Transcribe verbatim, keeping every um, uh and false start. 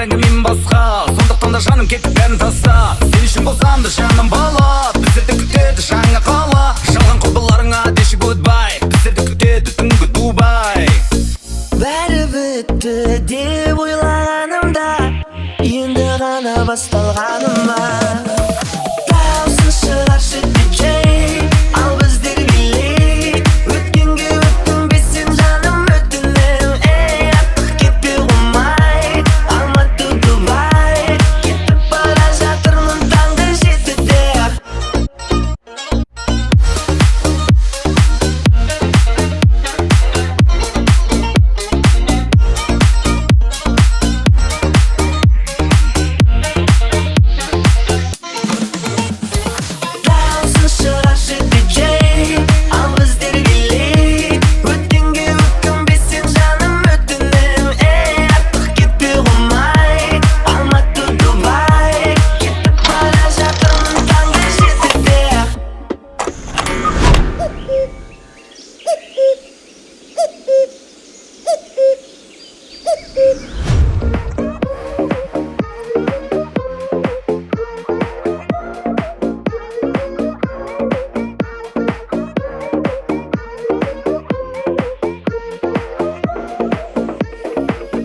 бәріңі мен басқа. Сондықтан да жаным кетті бәрін таста. Сен үшін болсам да жаным бала, біздерді күтеді жаңа қала. Жалған құрбыларыңа деші goodbye, біздерді күтеді түнгі Дубай. Бәрі бітті деп ойлағанымда, енді ғана басталғаныма. Даусын шығаршы